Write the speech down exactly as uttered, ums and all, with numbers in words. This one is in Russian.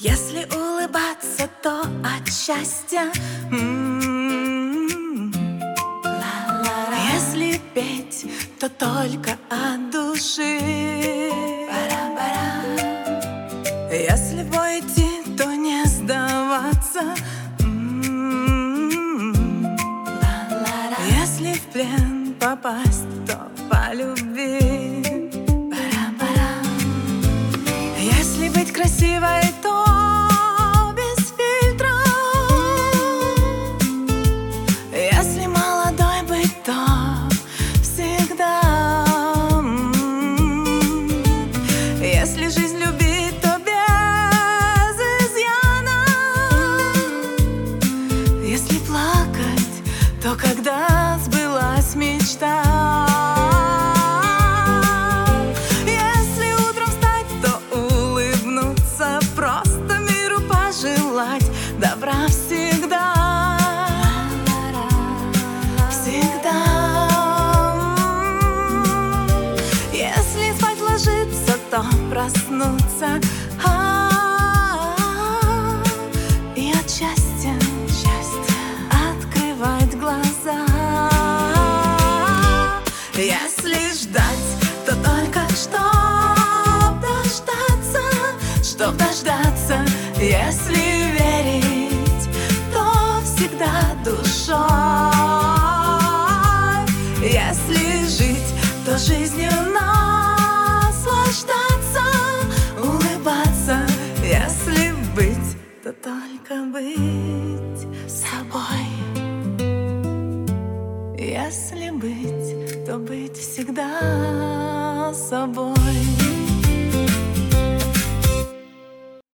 Если улыбаться, то от счастья. М-м-м. Если петь, то только от души. Если в бой идти, то не сдаваться. М-м-м. Если в плен попасть, то по любви. Если быть красивой, то без фильтра. Если молодой быть, то всегда. Если жизнь любить, то без изъяна. Если плакать, то когда сбылась мечта. Добра всегда, всегда. Если спать ложиться, то проснуться. А-а-а. И от счастья, счастья открывать глаза. Если ждать, то только чтоб дождаться, чтоб дождаться. Если верить, то всегда душой. Если жить, то жизнью наслаждаться, улыбаться. Если быть, то только быть собой. Если быть, то быть всегда собой.